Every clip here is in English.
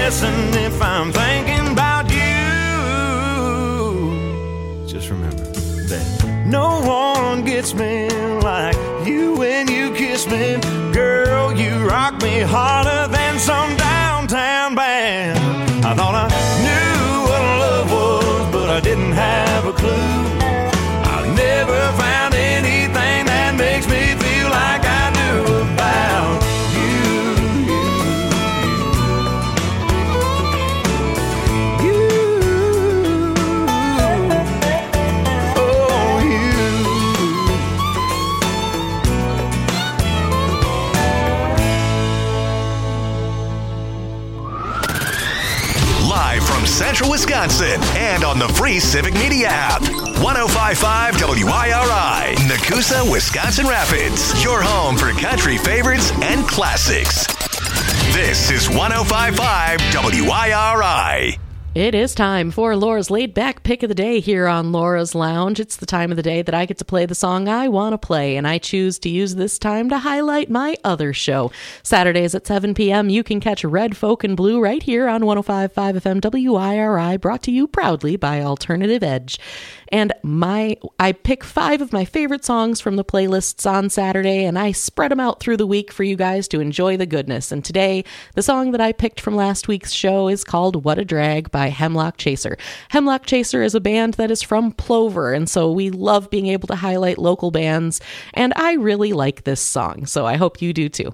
blessing if I'm thinking about you. Just remember that no one gets me like you when you kiss me. Girl, you rock me harder than some downtown band. I thought I knew what love was, but I didn't have a clue. I've never found anything that makes me feel like I do about Central Wisconsin and on the free Civic Media app. 105.5 WIRI, Nakusa, Wisconsin Rapids. Your home for country favorites and classics. This is 105.5 WIRI. It is time for Laura's laid back pick of the day here on Laura's Lounge. It's the time of the day that I get to play the song I want to play, and I choose to use this time to highlight my other show. Saturdays at 7 p.m., you can catch Red Folk and Blue right here on 105.5 FM WIRI, brought to you proudly by Alternative Edge. And I pick 5 of my favorite songs from the playlists on Saturday, and I spread them out through the week for you guys to enjoy the goodness. And today, the song that I picked from last week's show is called What a Drag by Hemlock Chaser. Hemlock Chaser is a band that is from Plover, and so we love being able to highlight local bands, and I really like this song, so I hope you do too.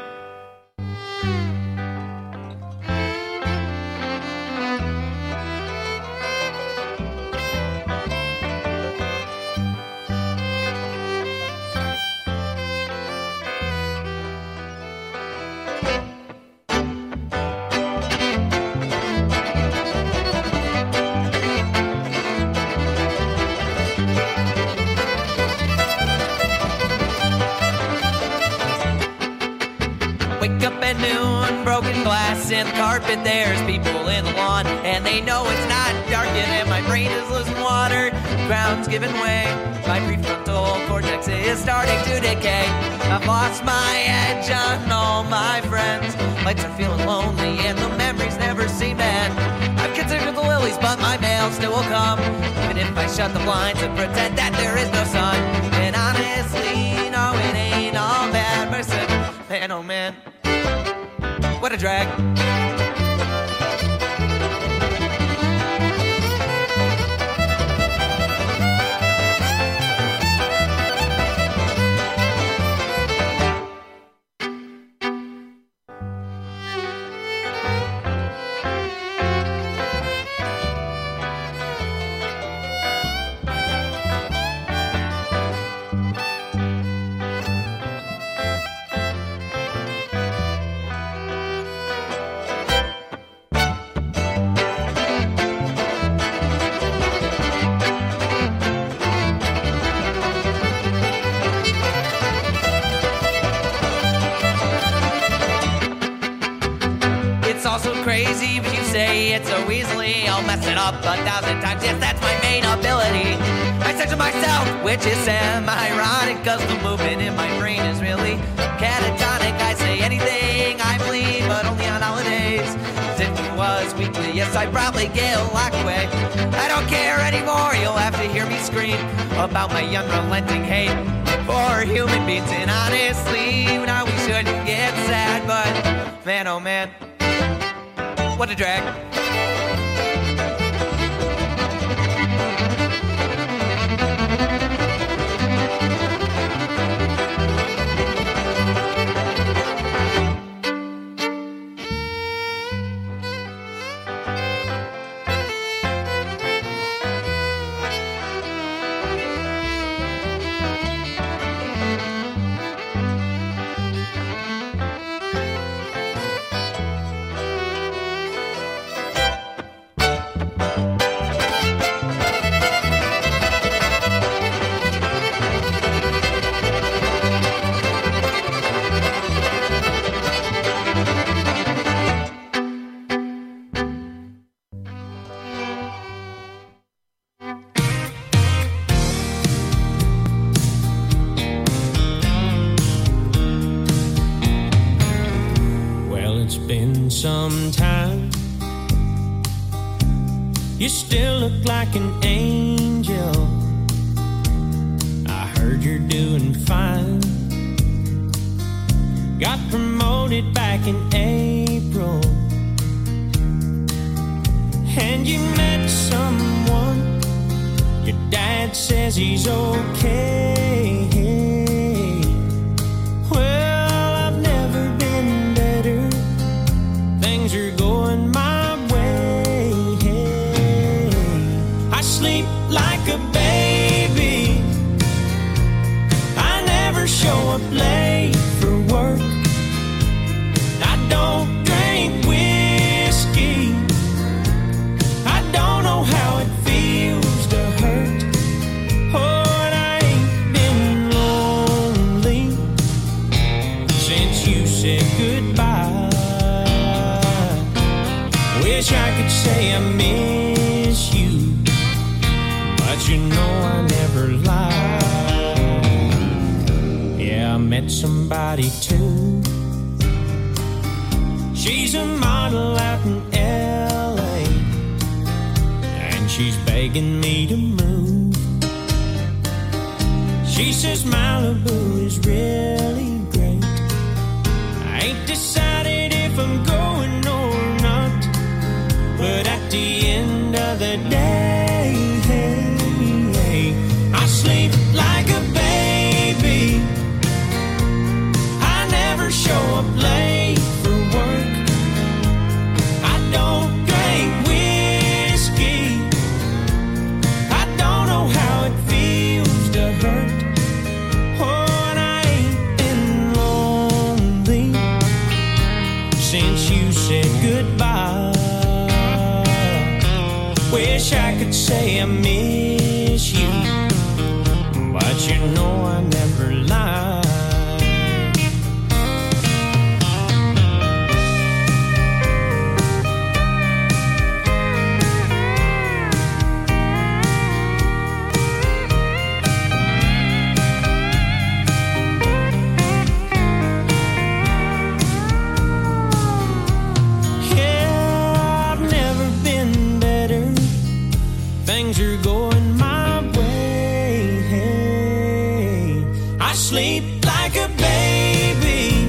In the carpet, there's people in the lawn, and they know it's not darkened, and my brain is losing water. The ground's giving way. My prefrontal cortex is starting to decay. I've lost my edge on all my friends. Lights are feeling lonely, and the memories never seem to end. I've considered the lilies, but my mail still will come, even if I shut the blinds and pretend that there is no sun. And honestly, no, it ain't all bad. But I said, man, oh man, what a drag. Crazy, but you say it's so easily. I'll mess it up 1,000 times. Yes, that's my main ability. I censor myself, which is semi-ironic, cause the movement in my brain is really catatonic. I say anything I believe, but only on holidays. As if it was weekly, yes, I'd probably get locked away. I don't care anymore, you'll have to hear me scream about my unrelenting hate for human beings. And honestly, now we shouldn't get sad, but man, oh man, what a drag. Some time You still look like an angel. I heard you're doing fine. Got promoted back in April, and you met someone. Your dad says he's okay. Well, I've never been better. Things are going my way. I sleep like a baby. I never show up late for work. I don't drink whiskey. I don't know how it feels to hurt. Oh, and I ain't been lonely since you said goodbye. Wish I could say I miss you, but you know I never lie. Yeah, I met somebody too. She's a model out in LA, and she's begging me to move. She says Malibu is really great. I ain't decided if I'm going or not, but at the end of the day, I sleep like a baby. I never show up late for work. I don't drink whiskey. I don't know how it feels to hurt. Oh, and I ain't been lonely since you said goodbye. Wish I could say I miss you, but you know I never lie. Yeah, I've never been better. Things are going my way. I sleep like a baby.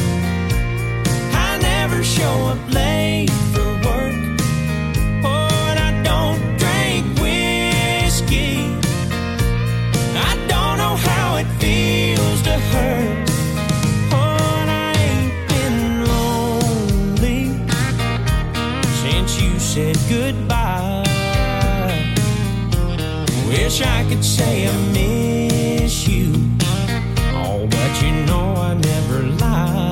I never show up late for work. Oh, and I don't drink whiskey. I don't know how it feels to hurt. Oh, and I ain't been lonely since you said goodbye. Wish I could say I miss you, oh, but you know I never lie.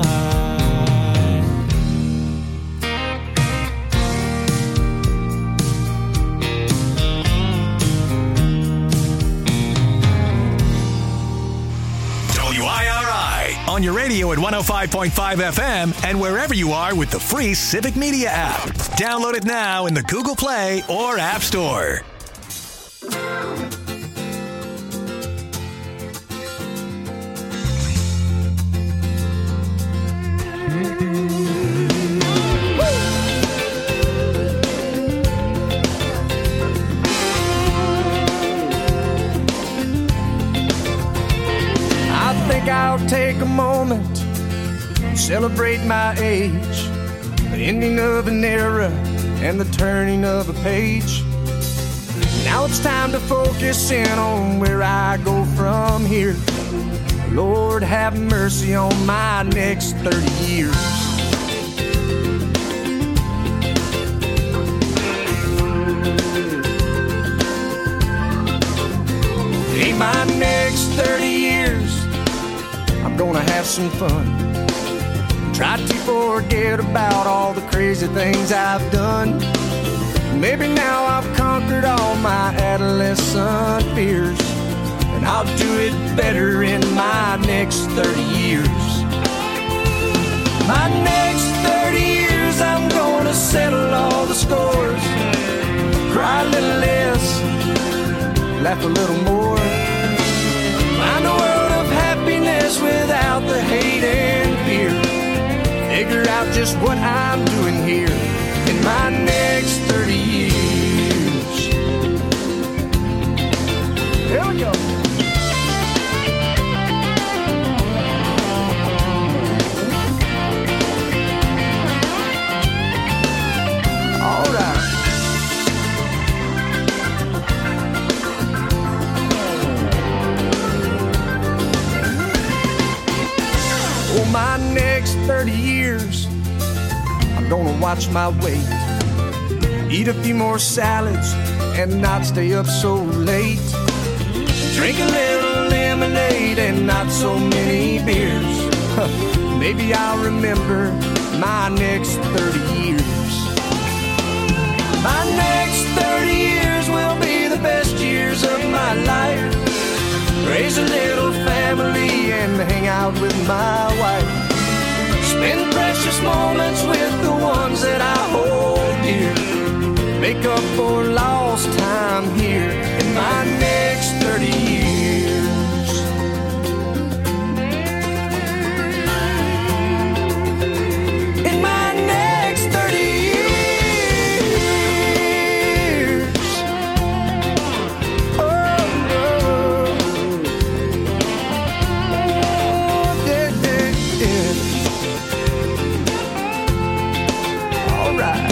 WIRI on your radio at 105.5 FM and wherever you are with the free Civic Media app. Download it now in the Google Play or App Store. I think I'll take a moment and celebrate my age, the ending of an era and the turning of a page. Now it's time to focus in on where I go from here. Lord, have mercy on my next 30 years. In my next 30 years, I'm gonna have some fun. Try to forget about all the crazy things I've done. Maybe now I've conquered all my adolescent fears, and I'll do it better in my next 30 years. My next 30 years, I'm gonna settle all the scores. Cry a little less, laugh a little more. Find a world of happiness without the hate and fear. Figure out just what I'm doing here in my next 30 years. 30 years, I'm gonna watch my weight, eat a few more salads and not stay up so late, drink a little lemonade and not so many beers. Maybe I'll remember my next 30 years. My next 30 years will be the best years of my life. Raise a little family and hang out with my wife. Spend precious moments with the ones that I hold dear. Make up for lost time here in my next 30 years. In my next 30 years. Oh, oh. Yeah, yeah, yeah. All right.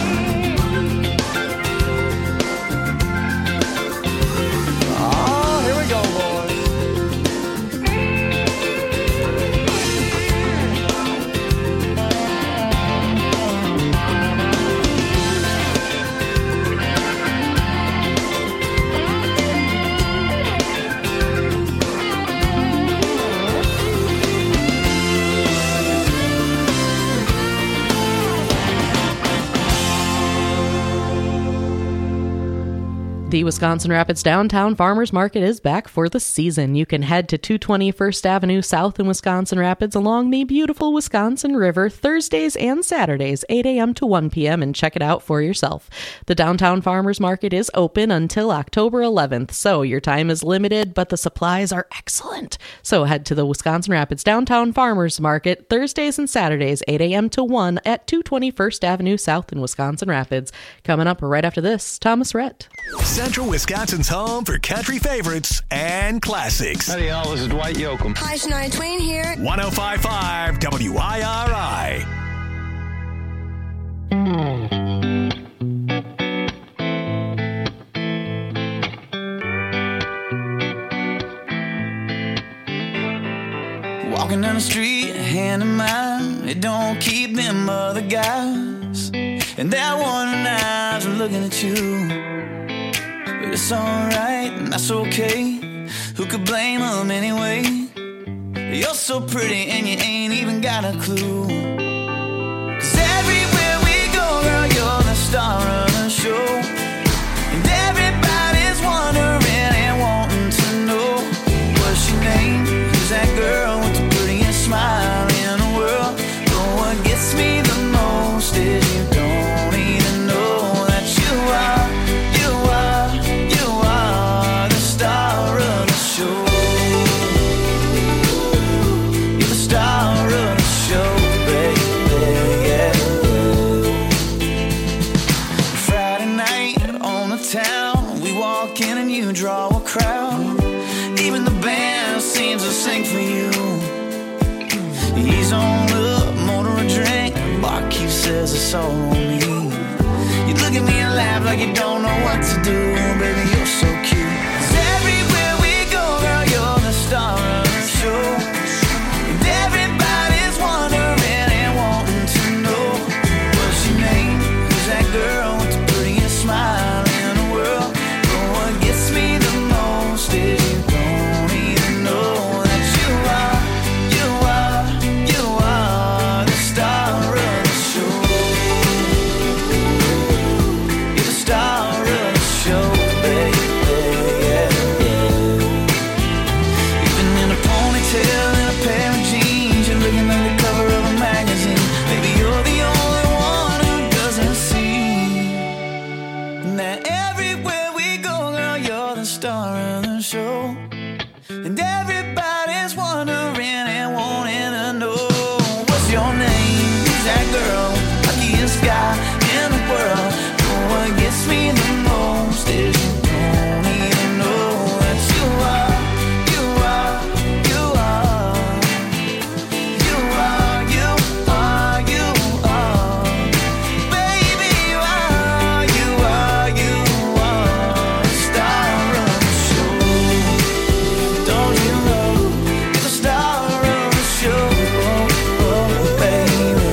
The Wisconsin Rapids Downtown Farmers Market is back for the season. You can head to 220 First Avenue South in Wisconsin Rapids along the beautiful Wisconsin River Thursdays and Saturdays, 8 a.m. to 1 p.m., and check it out for yourself. The Downtown Farmers Market is open until October 11th, so your time is limited, but the supplies are excellent. So head to the Wisconsin Rapids Downtown Farmers Market Thursdays and Saturdays, 8 a.m. to 1 at 220 First Avenue South in Wisconsin Rapids. Coming up right after this, Thomas Rhett. Central Wisconsin's home for country favorites and classics. Howdy, y'all. This is Dwight Yoakam. Hi, Shania Twain here. 105.5 WIRI. Walking down the street, hand in mine, it don't keep them other guys. And that one eyes are looking at you. But it's alright, and that's okay. Who could blame them anyway? You're so pretty and you ain't even got a clue. 'Cause everywhere we go, girl, you're the star of the show. And everybody's wondering and wanting to know what's your name? Who's that girl with the prettiest smile in the world? But what gets me the most is you don't even know that you are the star of the show. You're the star of the show, baby, yeah. Friday night on the town, we walk in and you draw a crowd. Even the band seems to sing for you. He's on up, motor a drink, barkeep says it's all on me. You look at me and laugh like you don't know what to do, baby, you're so cute. 'Cause everywhere we go, girl, you're the star of the show. And everybody's wondering and wanting to know what's your name? Who's that girl with the prettiest smile in the world? But what gets me the most is you don't even know that you are the star of the show. You're the star of the show, baby, yeah, yeah. Even in a ponytail and a pair of jeans, you're looking like the cover of a magazine. Baby, you're the only one who doesn't see that everywhere we go, girl, you're the star of the show. And everybody's wondering and wanting to know what's your name? Who's that girl? Luckiest guy in the world. But what gets me the most is you don't even know that you are baby, you are the star of the show. Don't you know you're the star of the show, baby?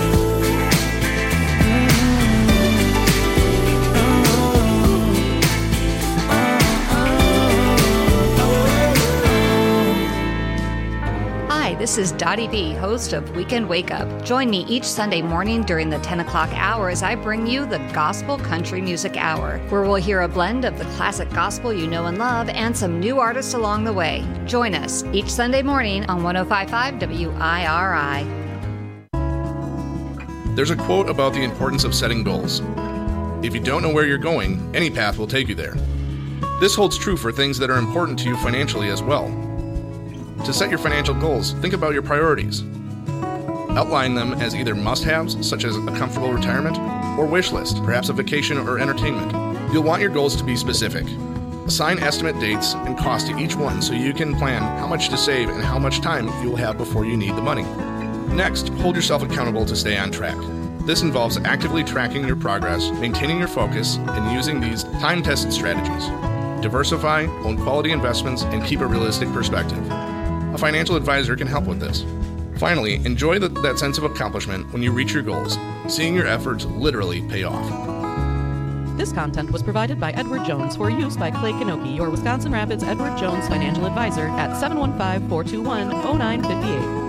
this is Dottie B, host of Weekend Wake Up. Join me each Sunday morning during the 10 o'clock hour as I bring you the Gospel Country Music Hour, where we'll hear a blend of the classic gospel you know and love and some new artists along the way. Join us each Sunday morning on 105.5 WIRI. There's a quote about the importance of setting goals. If you don't know where you're going, any path will take you there. This holds true for things that are important to you financially as well. To set your financial goals, think about your priorities. Outline them as either must-haves, such as a comfortable retirement, or wish list, perhaps a vacation or entertainment. You'll want your goals to be specific. Assign estimate dates and cost to each one so you can plan how much to save and how much time you will have before you need the money. Next, hold yourself accountable to stay on track. This involves actively tracking your progress, maintaining your focus, and using these time-tested strategies. Diversify, own quality investments, and keep a realistic perspective. A financial advisor can help with this. Finally, enjoy that sense of accomplishment when you reach your goals, seeing your efforts literally pay off. This content was provided by Edward Jones for use by Clay Kanoki, your Wisconsin Rapids Edward Jones financial advisor at 715-421-0958.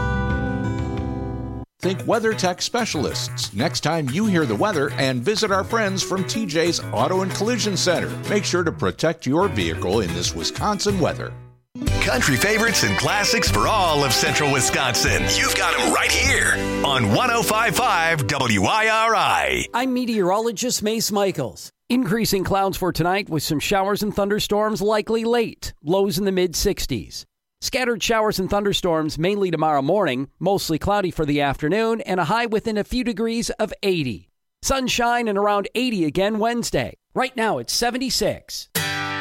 Think WeatherTech specialists next time you hear the weather and visit our friends from TJ's Auto and Collision Center. Make sure to protect your vehicle in this Wisconsin weather. Country favorites and classics for all of central Wisconsin. You've got them right here on 105.5 WIRI. I'm meteorologist Mace Michaels. Increasing clouds for tonight with some showers and thunderstorms likely late. Lows in the mid-60s. Scattered showers and thunderstorms mainly tomorrow morning, mostly cloudy for the afternoon, and a high within a few degrees of 80. Sunshine and around 80 again Wednesday. Right now it's 76.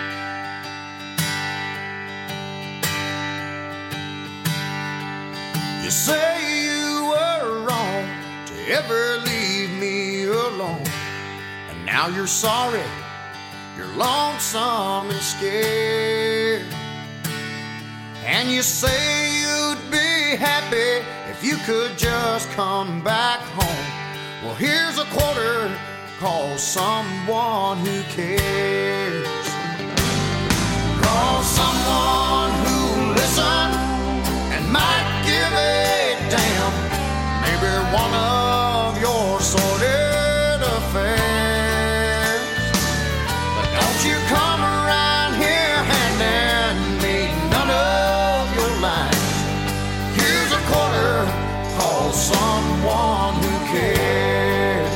You say you were wrong to ever leave me alone, and now you're sorry, you're lonesome and scared. And you say you'd be happy if you could just come back home. Well, here's a quarter, call someone who cares. Call someone who'll listen and might give a damn. Maybe one of your sordid affairs. But don't you come around here handing me none of your lines. Here's a quarter, call someone who cares.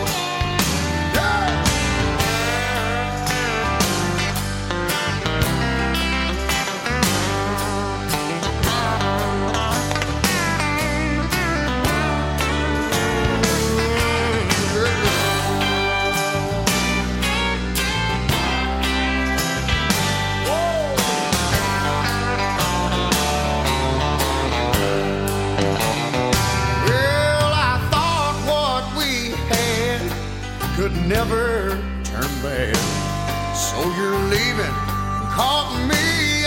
Never turn bad, so you're leaving and caught me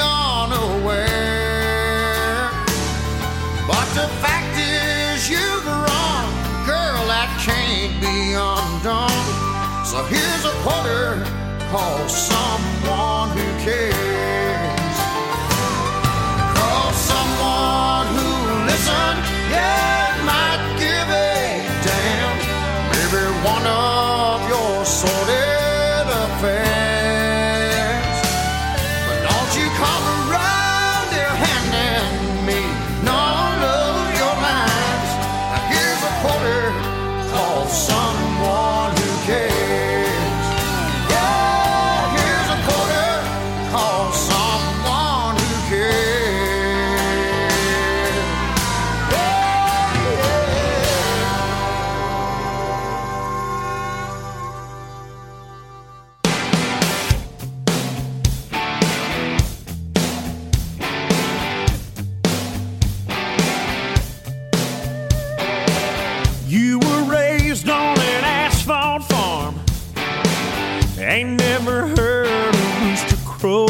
unaware. But the fact is you're wrong, girl, that can't be undone. So here's a quarter, call someone who cares. Call someone who'll listen, yeah, might give a damn. Maybe one of your sordid affairs. But don't you come around here handing me none of your lines. Now here's a quarter, call someone who cares. Yeah, here's a quarter, call someone who cares. You were raised on an asphalt farm, ain't never heard a rooster crow,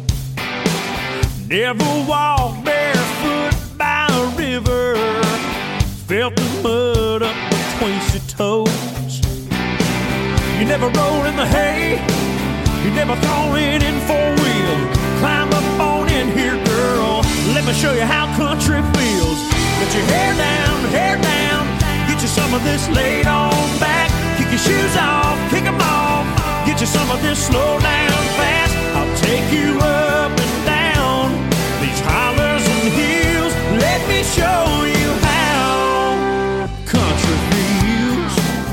never walked barefoot by a river, felt the mud up between your toes. You never rolled in the hay, you never thrown it in four-wheel. Climb up on in here, girl, Let me show you how country feels. Get your hair down, get you some of this laid on back. Kick your shoes off, kick them off. Get you some of this slow down fast. I'll take you up and down these hollers and hills. Let me show you how country feels.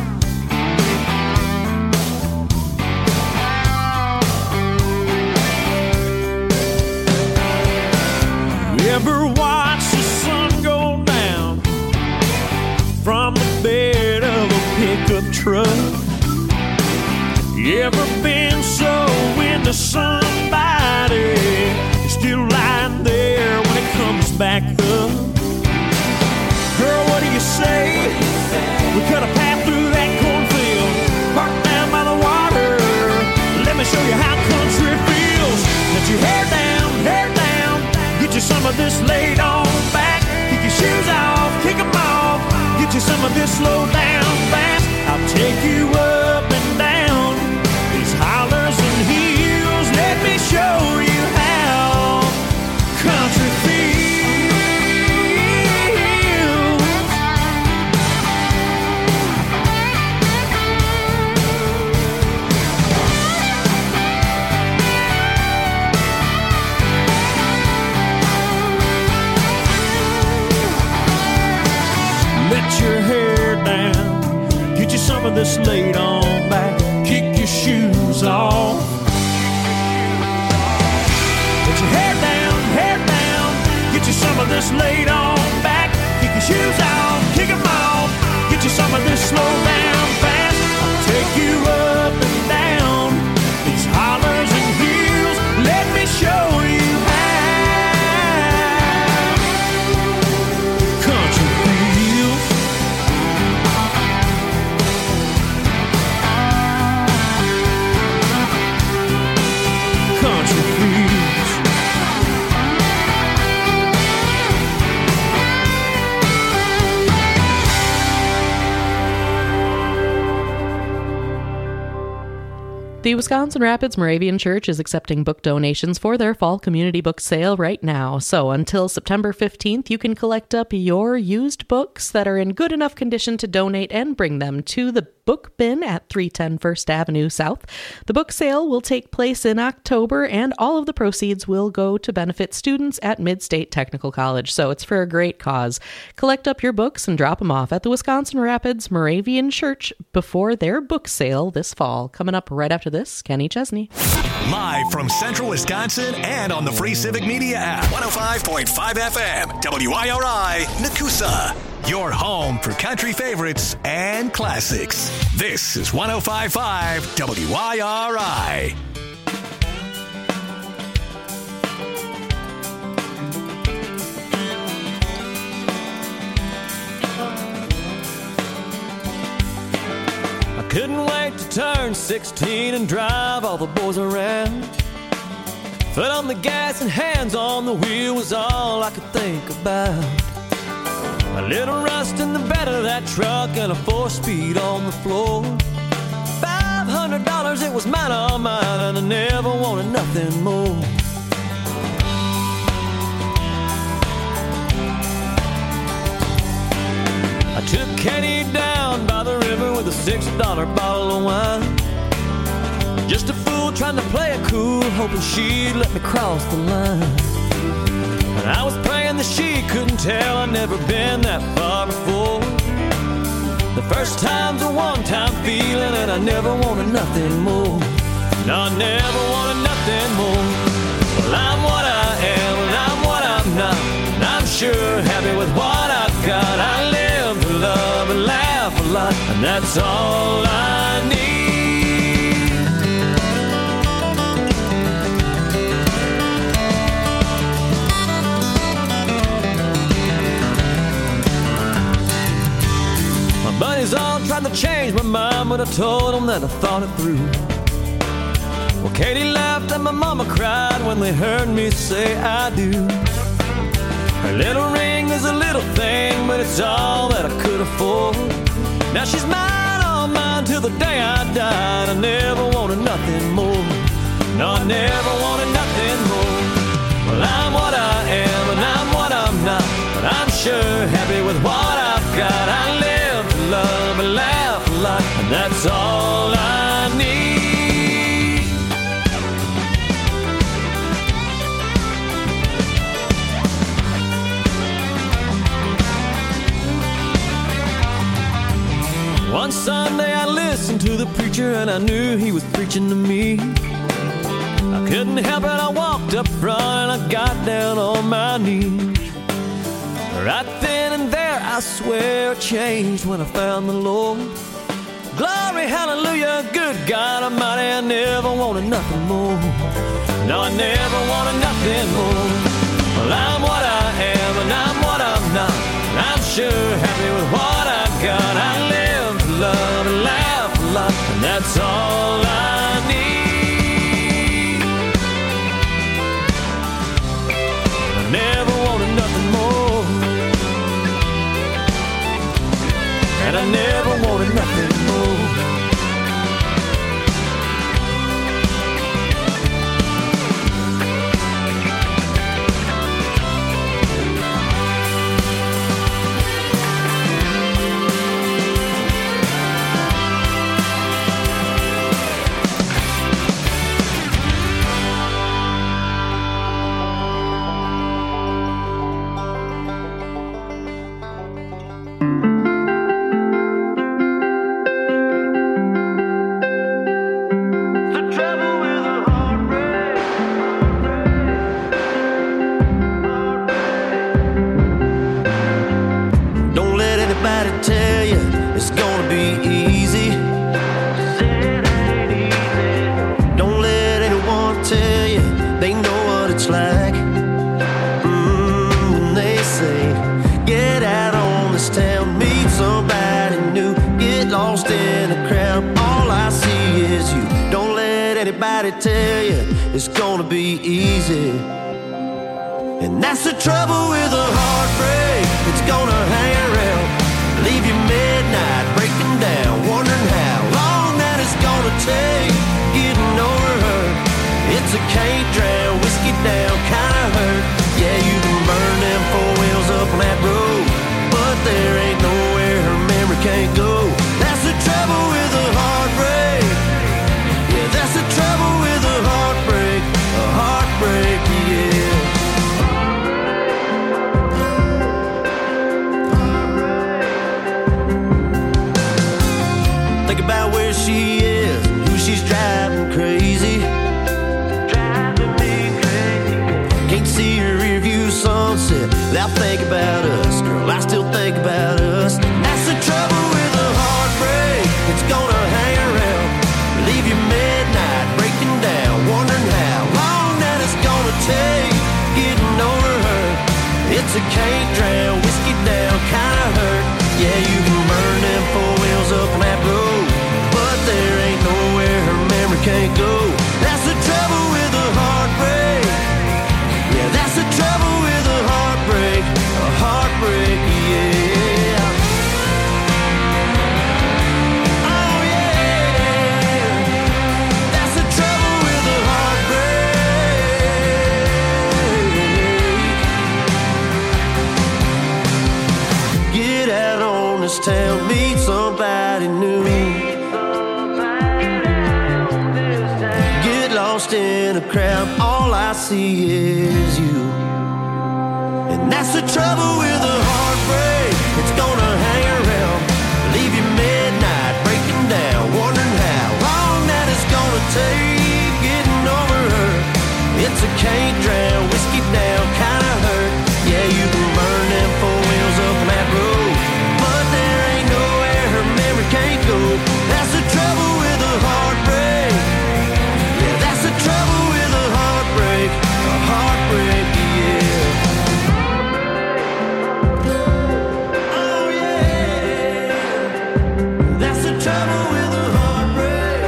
You ever watch the sun go down from the bed of a pickup truck? You ever been so into somebody is still lying there when it comes back up? Girl, what do you say? We cut a path through that cornfield, parked down by the water. Let me show you how country feels. Let your hair down, get you some of this laid on back. Kick your shoes off, kick them off. Get you some of this slow down fast. I'll take you up and down these hollers and hills. Let me show you how country feels. Let your hair down, get you some of this laid on back. Kick your shoes off. Let your hair down, get you some of this laid on back. Kick your shoes off, kick them off. Get you some of this slow down fast. I'll take you up and down these hollers and hills. Let me show you how country feels. Country feels. The Wisconsin Rapids Moravian Church is accepting book donations for their fall community book sale right now. So until September 15th, you can collect up your used books that are in good enough condition to donate and bring them to the book bin at 310 First Avenue South. The book sale will take place in October, and all of the proceeds will go to benefit students at Mid-State Technical College. So it's for a great cause. Collect up your books and drop them off at the Wisconsin Rapids Moravian Church before their book sale this fall. Coming up right after this, Kenny Chesney. Live from Central Wisconsin and on the free Civic Media app. 105.5 FM, WIRI, Nakusa. Your home for country favorites and classics. This is 105.5 WIRI. I couldn't wait to turn 16 and drive all the boys around. Foot on the gas and hands on the wheel was all I could think about. A little rust in the bed of that truck and a 4-speed on the floor. $500, it was mine, all mine, and I never wanted nothing more. I took Kenny down by the river with a $6 bottle of wine. Just a fool trying to play it cool, hoping she'd let me cross the line. And I was praying that she couldn't tell I'd never been that far before. The first time's a one-time feeling, and I never wanted nothing more. No, I never wanted nothing more. Well, I'm what I am, and I'm what I'm not. And I'm sure happy with what I've got. I live to love and laugh a lot, and that's all I need. Buddies all tried to change my mind, but I told them that I thought it through. Well, Katie laughed and my mama cried when they heard me say I do. Her little ring is a little thing, but it's all that I could afford. Now she's mine, all mine, till the day I died. I never wanted nothing more. No, I never wanted nothing more. Well, I'm what I am, and I'm I'm sure happy with what I've got. I live to love and laugh a lot, and that's all I need. One Sunday I listened to the preacher and I knew he was preaching to me. I couldn't help it, I walked up front and I got down on my knees. Right then and there I swear it changed when I found the Lord. Glory, hallelujah, good God Almighty, I never wanted nothing more. No, I never wanted nothing more. Well, I'm what I am and I'm what I'm not. I'm sure happy with what I got. I live to love and laugh a lot, and that's all I need. I never wanted nothing more, and I never wanted nothing more. Tell you it's gonna be easy, and that's the trouble with a heartbreak. It's gonna hang around, leave you midnight breaking down, wondering how long that it's gonna take getting over her. It's a can't drown, whiskey down kind of hurt. Yeah, you can burn them four wheels up on that road, but there ain't nowhere her memory can't go. That's the trouble with a heartbreak. Yeah, that's the trouble with a heartbreak, yeah. Think about where she is and who she's driving crazy. Driving me crazy. Can't see her rear view sunset without thinking about us. Girl, I still think about us. That's the trouble with a heartbreak. It's gonna hang around, leave you midnight breaking down, wondering how long that it's gonna take getting over her. It's a can't drown, whiskey down kind of hurt. Yeah, you can burn them four wheels up on that road, but there ain't nowhere her memory can't go. That's the trouble with a heartbreak. Yeah, that's the trouble with a heartbreak, yeah. This town, meet somebody new. Get lost in a crowd, all I see is you. And that's the trouble with a heartbreak. It's gonna hang around, leave you midnight breaking down, wondering how long that it's gonna take getting over her. It's a can't drown, whiskey down kind of hurt. Yeah, you can burn them four wheels up on that road, can't go. That's the trouble with a heartbreak. Yeah, that's the trouble with a heartbreak, yeah. Oh yeah, that's the trouble with a heartbreak.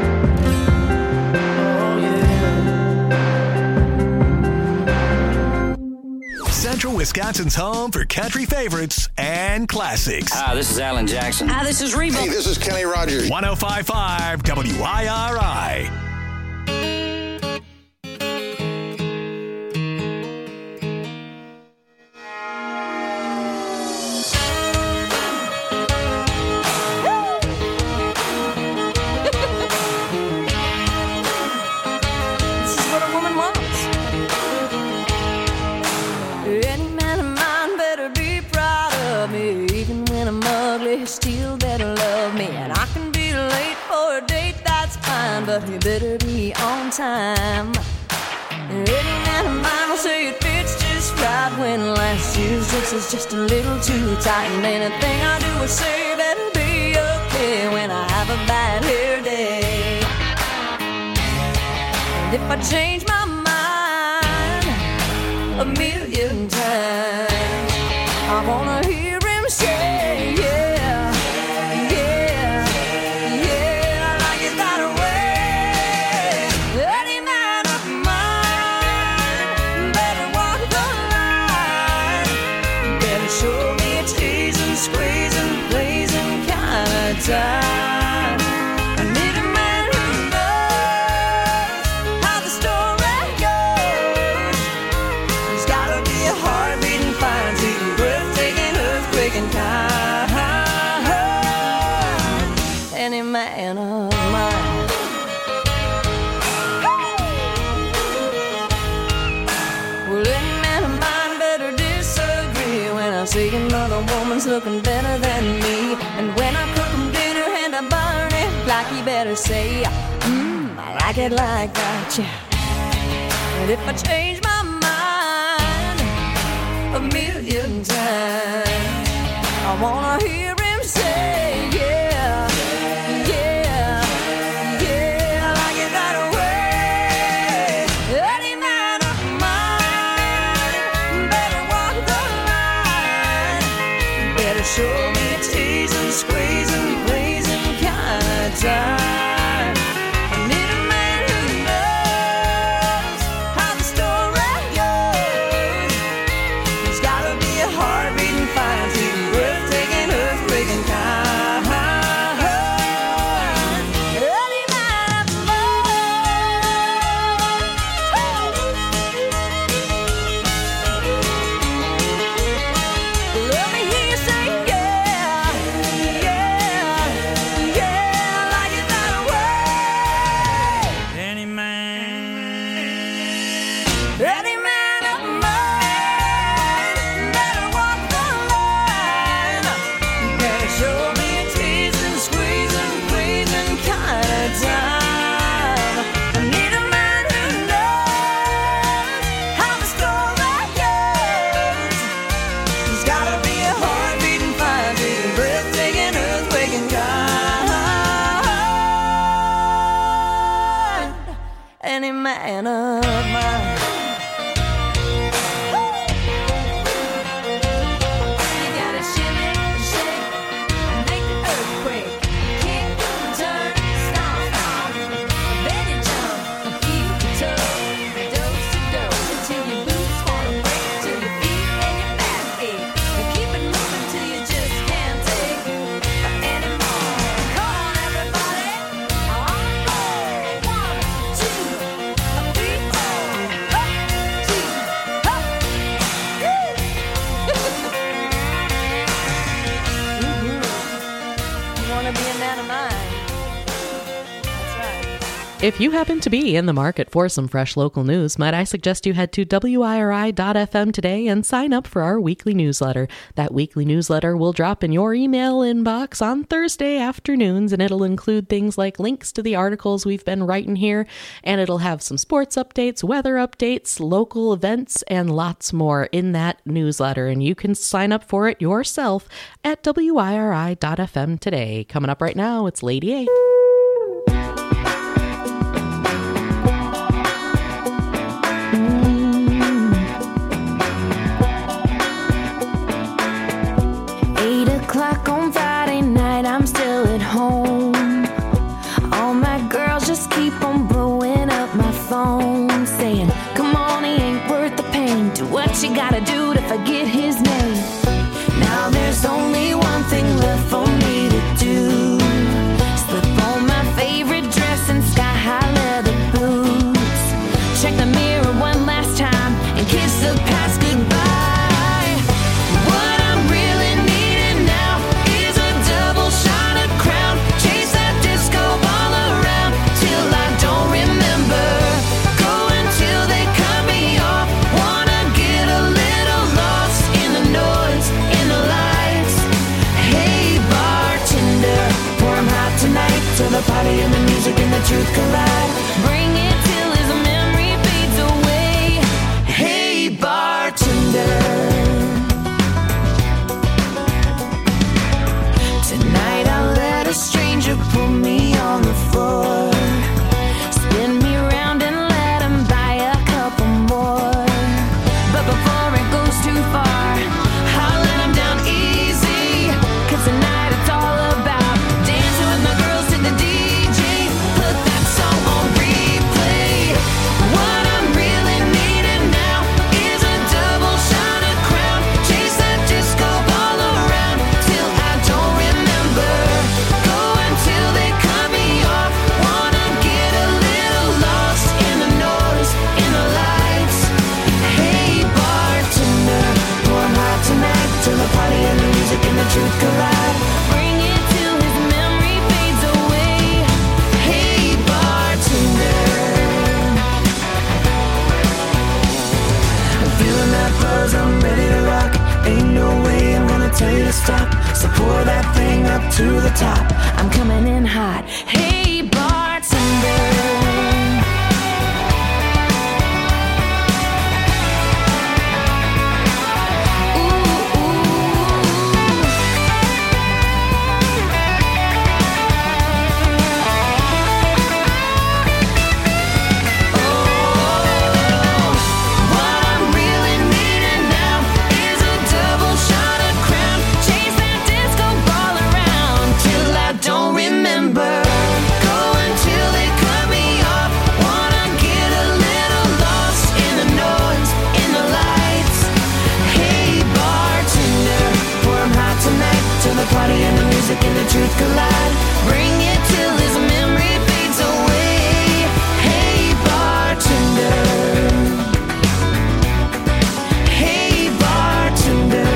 Oh yeah. Central Wisconsin's home for country favorites and classics. Hi, this is Alan Jackson. Hi, this is Reba. Hey, this is Kenny Rogers. 105.5 WIRI. Any man of mine better be proud of me. Even when I'm ugly, he still better love me. And I can be late for a date, that's fine, but he better be on time. Any man of mine will say it fits just right when last year's dress is just a little too tight. And anything I do or say better be okay when I have a bad hair day. And if I change my mind a million times, I wanna hear him say, yeah, yeah, yeah, I like it that way. Any man of mine better walk the line, better show me a teasing, squeezing, blazing kind of time. I need a man who knows how the story goes. He's gotta be a heart-beating, fine-seeing, breathtaking, earthquaking kind. Any man of mine. Well, any man of mine better disagree when I see another woman's looking better than me. And when I cook him dinner and I burn it, like he better say, I like it like that, yeah. And if I change my mind a million times, I wanna hear him say, yeah, yeah, yeah, I like it that way. Any man of mine better walk the line, better show me a teasing, squeezing, blazing kind of time. I need a man who knows how the story goes. He's gotta be a heart-beating, fine-seeing, breathtaking, earthquaking kind. Any man of mine. Let me hear you say, yeah, yeah, yeah, I like it that way. Any man of mine better walk the line, better show me a teasing, squeezing, pleasing kind of time. I need a man who knows how the story goes. He's gotta be a heart-beating, fine-beating, breathtaking, earthquaking kind. Any man of mine. You gotta shimmy, shake, and make the earthquake. Kick, turn, stomp, then you jump, and keep your toe, dose to dose, until your boots wanna break, till your feet and your back ache. And keep it moving till you just can't take anymore. Come on, everybody, on the floor. 1, 2, 3, 4. Up, 2, up. You wanna be a man of mine? That's right. If you happen to be in the market for some fresh local news, might I suggest you head to WIRI.fm today and sign up for our weekly newsletter. That weekly newsletter will drop in your email inbox on Thursday afternoons, and it'll include things like links to the articles we've been writing here, and it'll have some sports updates, weather updates, local events, and lots more in that newsletter. And you can sign up for it yourself at WIRI.fm today. Coming up right now, it's Lady A. On Friday night, I'm still at home. All my girls just keep on blowing up my phone, saying, come on, he ain't worth the pain. Do what you gotta do to forget his name. Now there's only one thing left for me to do. Slip on truth collide. Bring it till his memory fades away. Hey, bartender, tonight I'll let a stranger put me on the floor. Spin me around and let him buy a couple more. But before it goes too far, I'll let him down easy. Cause tonight it's all about dancing with my girls to the DJ. Put that song on replay. What I'm really needing now is a double shot of Crown. Chase that disco ball around till I don't remember. Go until they cut me off. Wanna get a little lost in the noise, in the lights. Hey, bartender, pour 'em hot tonight till the party and the music and the truth collide. Bring it till his memory fades away. Hey, bartender, I'm feeling that buzz, I'm ready to rock. Ain't no way I'm gonna tell you to stop. So pour that thing up to the top. I'm coming in hot. Hey, bartender. What I'm really needing now is a double shot of Crown. Chase that disco ball around till I don't remember. Go until they cut me off. Wanna get a little lost in the noise, in the lights. Hey, bartender, pour 'em hot tonight till the party and the music and the truth collide. Bring it till his memory fades away. Hey, bartender. Hey, bartender.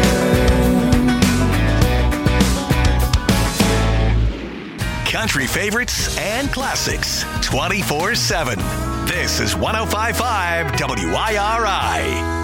Country favorites and classics 24/7. This is 105.5 WIRI.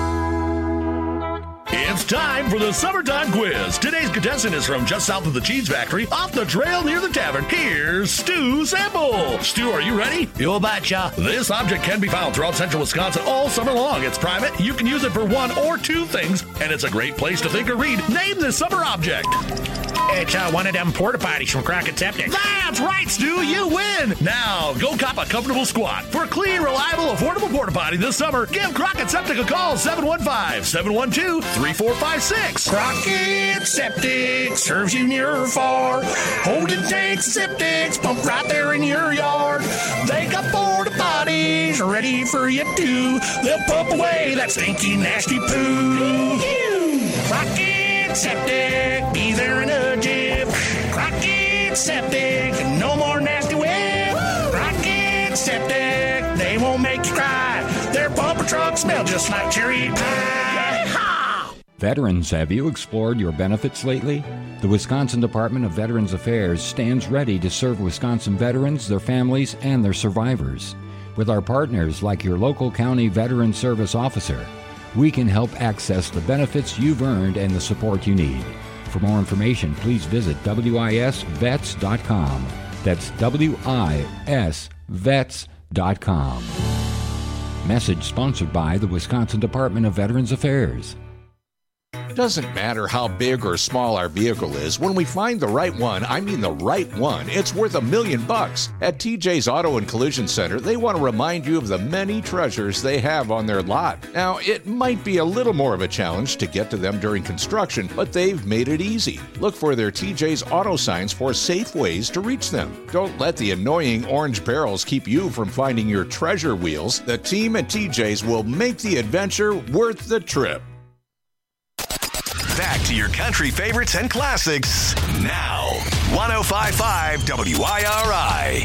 It's time for the Summertime Quiz. Today's contestant is from just south of the cheese factory, off the trail near the tavern. Here's Stu Sample. Stu, are you ready? You betcha. This object can be found throughout central Wisconsin all summer long. It's private. You can use it for one or two things, and it's a great place to think or read. Name this summer object. It's one of them porta potties from Crockett Septic. That's right, Stu. You win. Now, go cop a comfortable squat. For a clean, reliable, affordable porta potty this summer, give Crockett Septic a call, 715-712-3456. Crockett Septic serves you near or far. Holding tanks, septics, pump right there in your yard. They got porta potties ready for you too. They'll pump away that stinky, nasty poo. Crockett Septic, be there in a jiff. Crockett Septic, no more nasty whip. Crockett Septic, they won't make you cry. Their pumper trucks smell just like cherry pie. Veterans, have you explored your benefits lately? The Wisconsin Department of Veterans Affairs stands ready to serve Wisconsin veterans, their families, and their survivors. With our partners like your local county veteran service officer, we can help access the benefits you've earned and the support you need. For more information, please visit wisvets.com. That's wisvets.com. Message sponsored by the Wisconsin Department of Veterans Affairs. Doesn't matter how big or small our vehicle is, when we find the right one, I mean the right one, it's worth $1 million. At TJ's Auto and Collision Center, they want to remind you of the many treasures they have on their lot. Now, it might be a little more of a challenge to get to them during construction, but they've made it easy. Look for their TJ's Auto signs for safe ways to reach them. Don't let the annoying orange barrels keep you from finding your treasure wheels. The team at TJ's will make the adventure worth the trip. Back to your country favorites and classics now. 105.5 WIRI.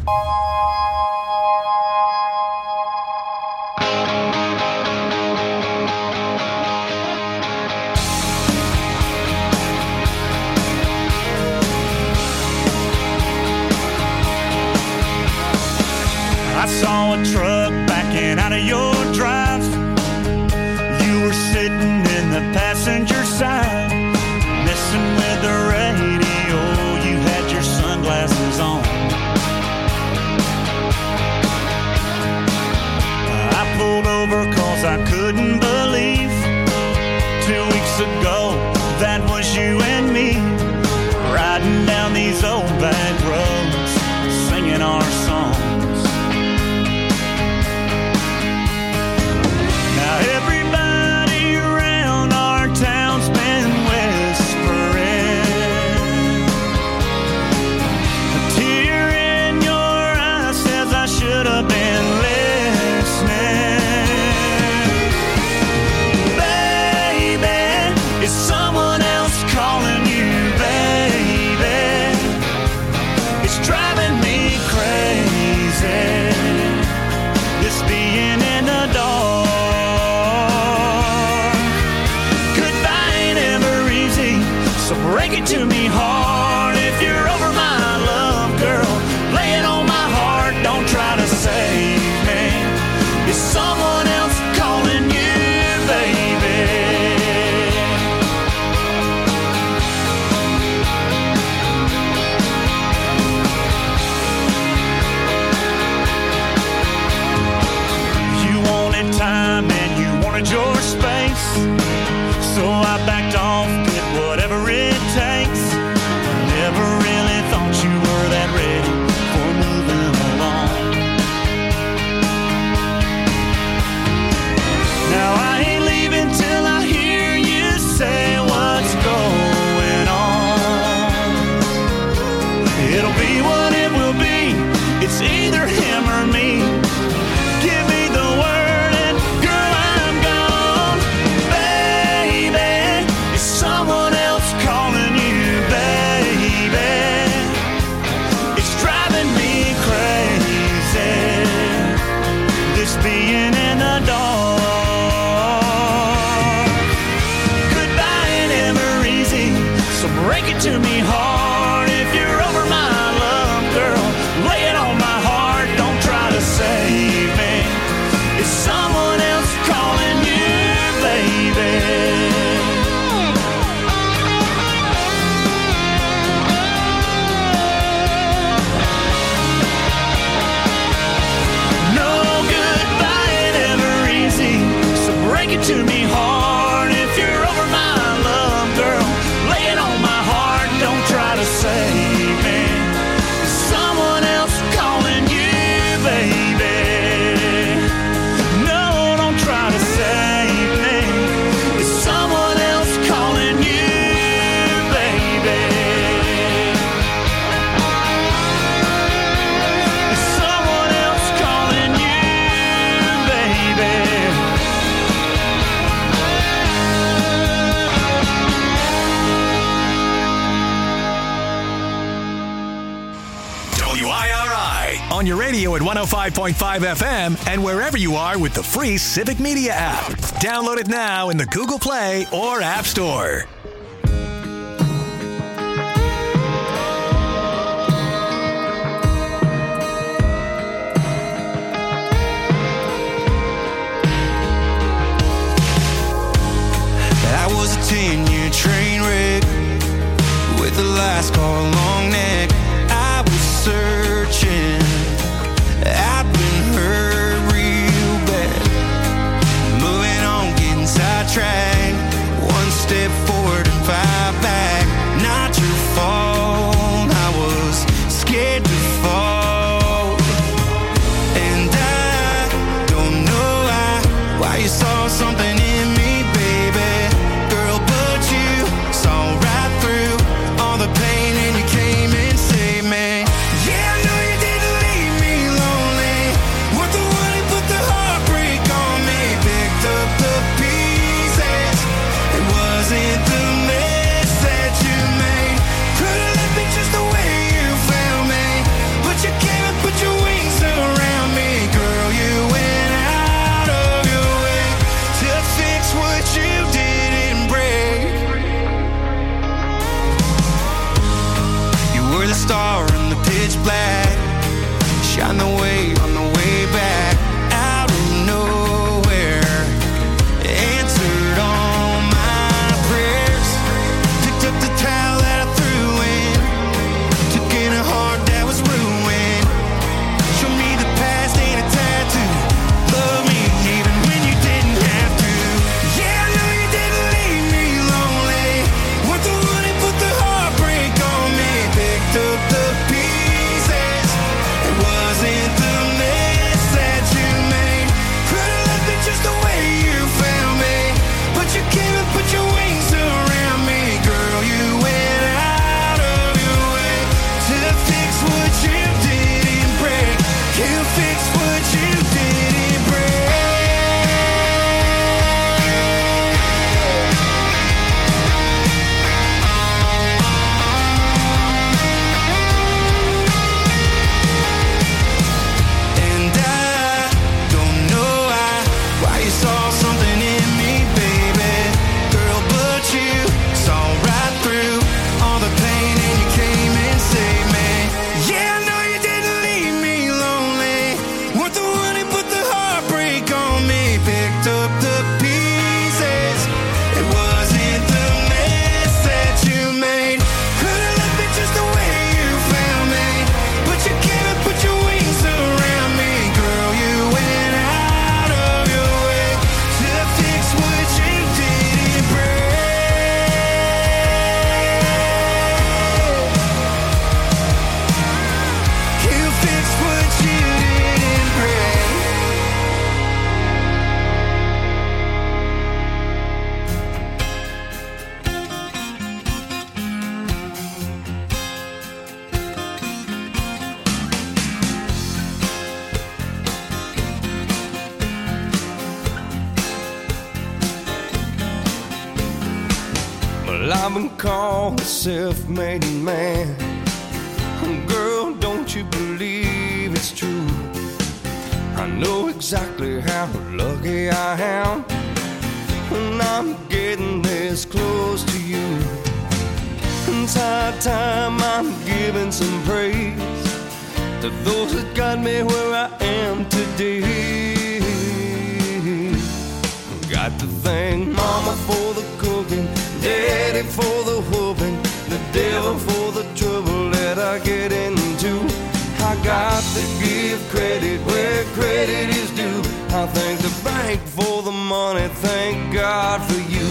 I saw a truck backing out of your drive. You were sitting in the passenger side, messing with the radio. You had your sunglasses on. couldn't believe 2 weeks ago that was you and me, riding down these old back roads, singing our songs. Now everybody around our town's been whispering. A tear in your eye says I should have been listening. Baby, is someone else calling you, baby? It's driving me crazy, this being in the dark. Goodbye ain't ever easy, so break it to me hard. If you're over my love, girl, lay it on my heart. Don't try to save me. Is someone else calling you, baby? You wanted time and you wanted your space, so I backed off, did whatever it takes. Never really thought you were that ready for moving along. Now I ain't leaving till I hear you say what's going on. It'll be what it will be, it's either him or me. Give me the word and girl, I'm gone. Baby, is someone else calling you, baby? It's driving me crazy, this being in the dark. Goodbye ain't ever easy, so break it to me hard. If you're over my love, girl, lay it on my heart. Don't try to save me. Is someone else calling you, baby? No, goodbye ain't ever easy, so break it to me hard. If you're over my love, girl, lay it on my heart. Don't try to save me. Is someone else calling you, baby? No, don't try to save me. Is someone else calling you, baby? Is someone else calling you, baby? WIRI on your radio at 105.5 FM and wherever you are with the free Civic Media app. Download it now in the Google Play or App Store. I was a 10-year train wreck with a last call long neck. I was searching, I'd been hurt real bad. Moving on, getting sidetracked. One step forward and 5 back. Not your fault, I was scared to fall. And I don't know why you saw something in me, baby. Girl, but you saw right through all the pain and you Well, I've been called a self-made man. Girl, don't you believe it's true? I know exactly how lucky I am when I'm getting this close to you. It's high time I'm giving some praise to those that got me where I am today. Got to thank Mama for the cooking, Daddy for the whooping, the devil for the trouble that I get into. I got to give credit where credit is due. I thank the bank for the money, thank God for you.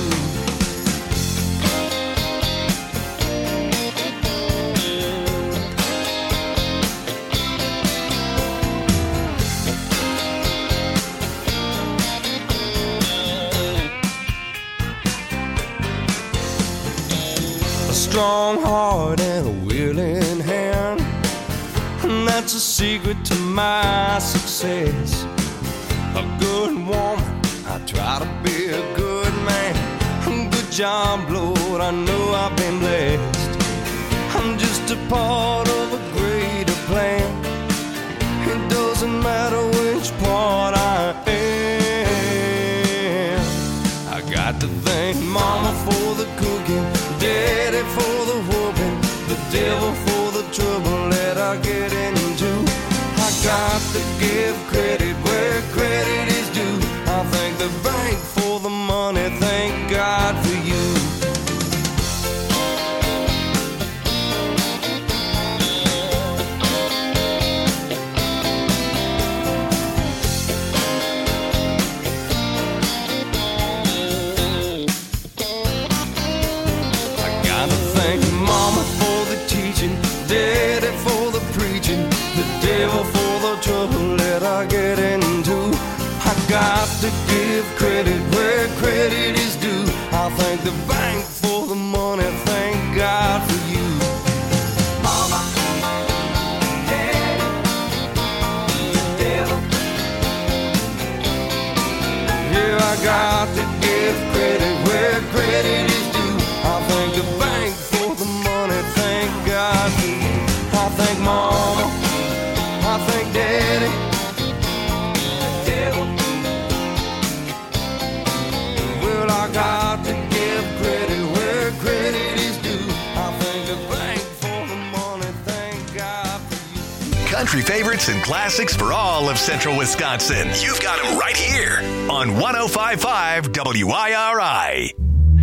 A strong heart and a willing hand, and that's a secret to my success. A good woman, I try to be a good man. Good job, Lord, I know I've been blessed. I'm just a part of a greater plan. It doesn't matter which part I am. I got to thank Mama for the cooking, Daddy for the whooping, the devil for the trouble that I get into. I got to give credit where credit is due. I thank the bank for the money, thank God for you. Daddy for the preaching, the devil for the trouble that I get into. I got to give credit where credit is due. I thank the bank for the money, thank God for you. Mama, Daddy, the devil. Yeah, I got to give credit where credit is due. I thank the bank for the money, thank God for you. I thank Mama, I thank Daddy, devil. Well, I got to give credit where credit is due. I thank the bank for the money, thank God for you. Country favorites and classics for all of Central Wisconsin. You've got them right here on 105.5 WIRI.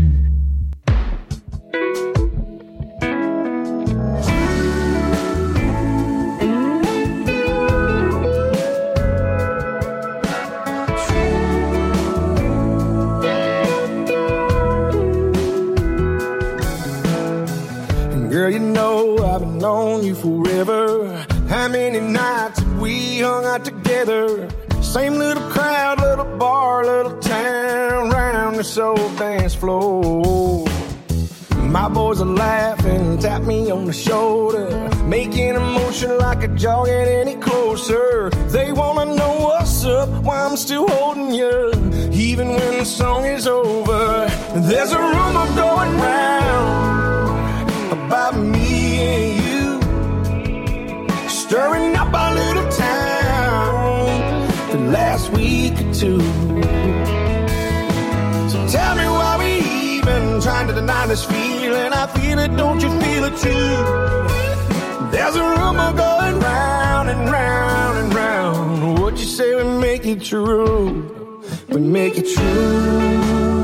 Girl, you know I've been on you forever. How many nights have we hung out together? Same little crowd, little bar, little town, round this old dance floor. My boys are laughing, tap me on the shoulder, making a motion like a jaw get any closer. They wanna know what's up, why I'm still holding you, even when the song is over. There's a rumor going round about me and you, stirring up our little town the last week or two. So tell me why we even trying to deny this feeling. I feel it, don't you feel it too? There's a rumor going round and round and round. What you say we make it true, we make it true.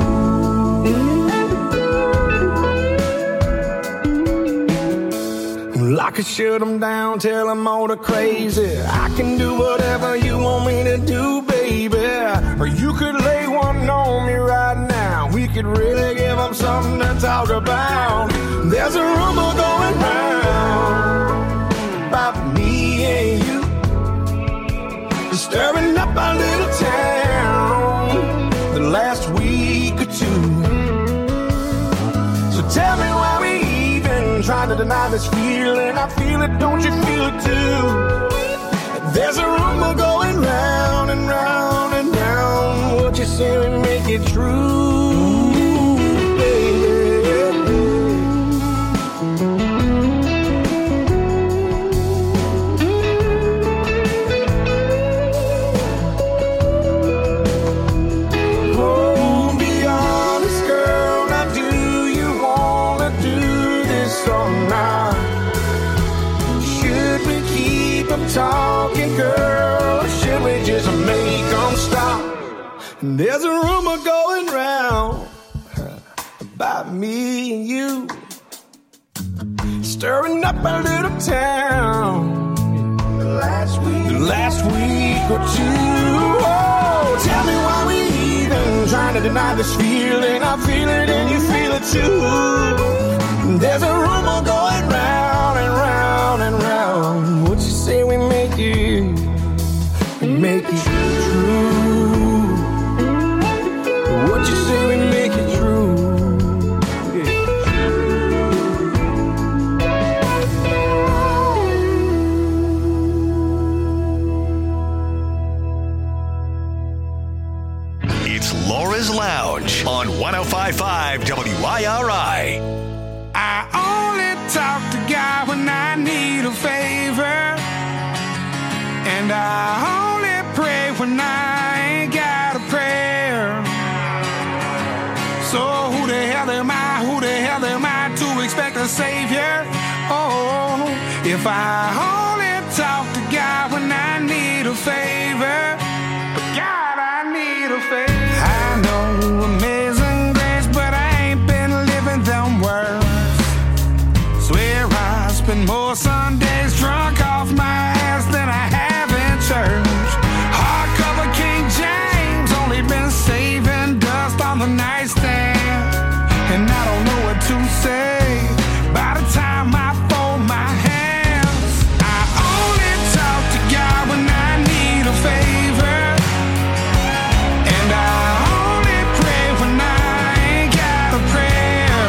I could shut them down, tell them all the crazy. I can do whatever you want me to do, baby. Or you could lay one on me right now. We could really give them something to talk about. There's a rumor going round about me and you, stirring up our little town the last week or two. So tell me why we trying to deny this feeling. I feel it, don't you feel it too? There's a rumor going round and round and round. What you say we make it true, baby. There's a rumor going round about me and you, stirring up a little town the last week or two. Oh, tell me why we even trying to deny this feeling. I feel it and you feel it too. There's a rumor going round and round and round. What you say we make it true? What you say we make it true? It's Laura's Lounge on 105.5 WIRI. I only talk to God when I need a favor, and I only pray when I ain't got a prayer. So who the hell am I? Who the hell am I to expect a savior? Oh, if I only talk to God when I need a favor, God, I need a favor. I know amazing grace, but I ain't been living them words. Swear I spend more Sundays drunk off my ass than I have in church. Hardcover King James, only been saving dust on the nightstand, and I don't know what to say by the time I fold my hands. I only talk to God when I need a favor, and I only pray when I ain't got a prayer.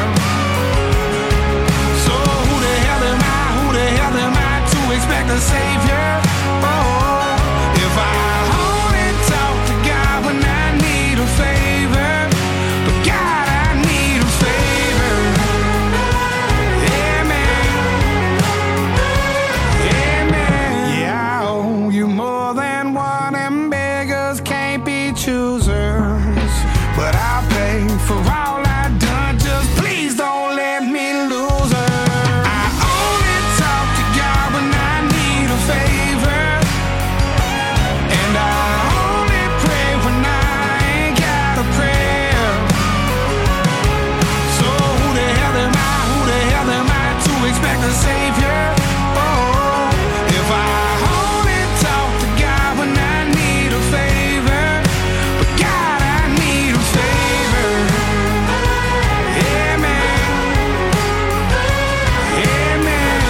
So who the hell am I to expect a savior? Oh, if I only talk to God when I need a favor, but God, I need a favor. Amen. Amen. Yeah, I owe you more than one, and beggars can't be choosers. But I'll pay for all I've done, just please don't let me lose her. I only talk to God when I need a favor, and I only pray when I ain't got a prayer. So who the hell am I to expect a savior? Oh, if I only talk to God when I need a favor, but God, I need a favor. Amen. Amen.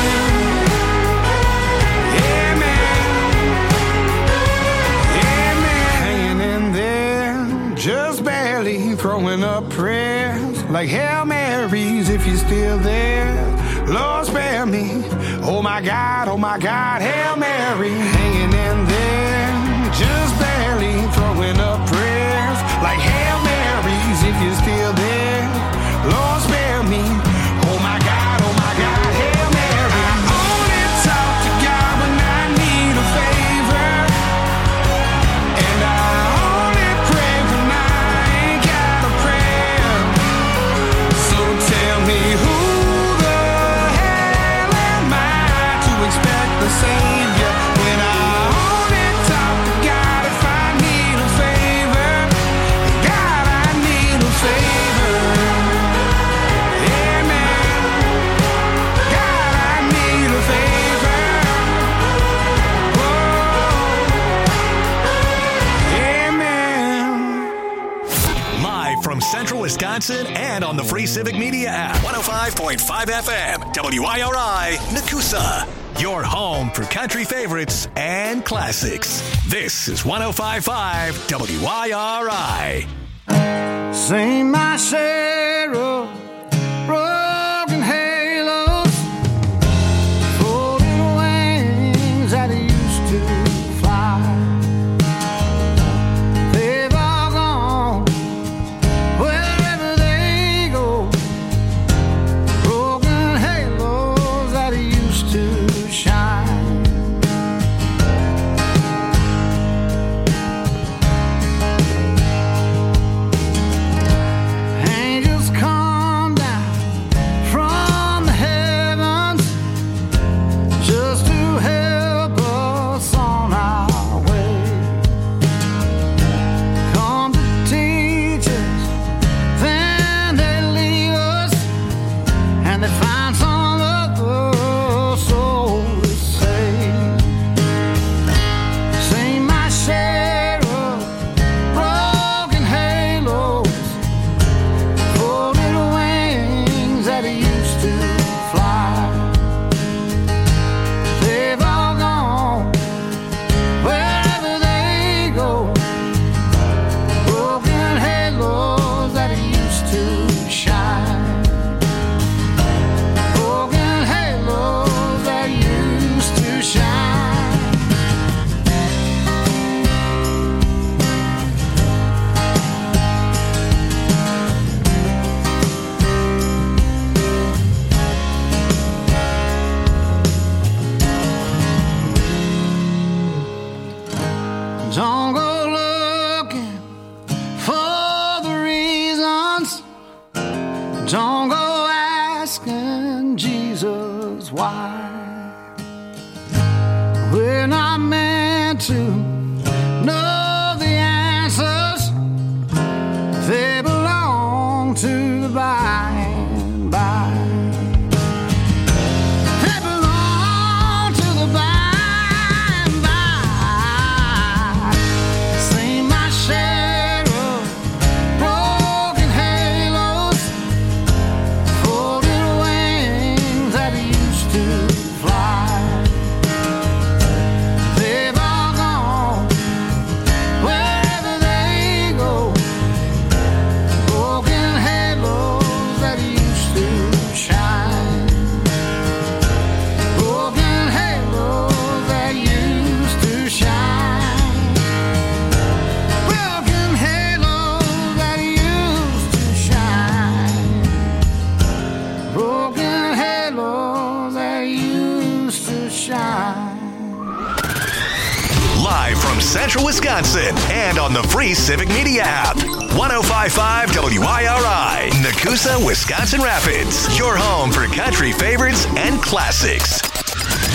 Amen. Hanging in there, just barely throwing up prayers like Hail Marys if you're still there. Lord, spare me. Oh my God, Hail Mary. Hanging in there, just barely throwing up prayers like Hail Marys if you're still there. Lord, spare me. Oh my God, Hail Mary. I only talk to God when I need a favor, and I only pray when I ain't got a prayer. So tell me who the hell am I to expect the savior when I only talk to God if I need a favor? God, I need a favor. Amen. God, I need a favor. Whoa. Amen. Live from Central Wisconsin and on the free Civic Media app. 105.5 FM, WIRI, Nakusa. Your home for country favorites and classics. This is 105.5 WIRI. Sing my share of broken halos, folded wings that used to fly. They've all gone wherever they go. Broken halos that used to shine. Angels come asking Jesus why we're not meant to know the answers. They belong to the by and by. They belong to the by and by. Seen my share of broken halos, folded wings that used to fly. They've all gone wherever they go. Broken halos that used to shine. Broken halos that used to shine. Broken halos that used to shine. Broken halos that used to shine. Live from Central Wisconsin and on the free Civic Media app. 105.5 WIRI, Nakusa, Wisconsin Rapids. Your home for country favorites and classics.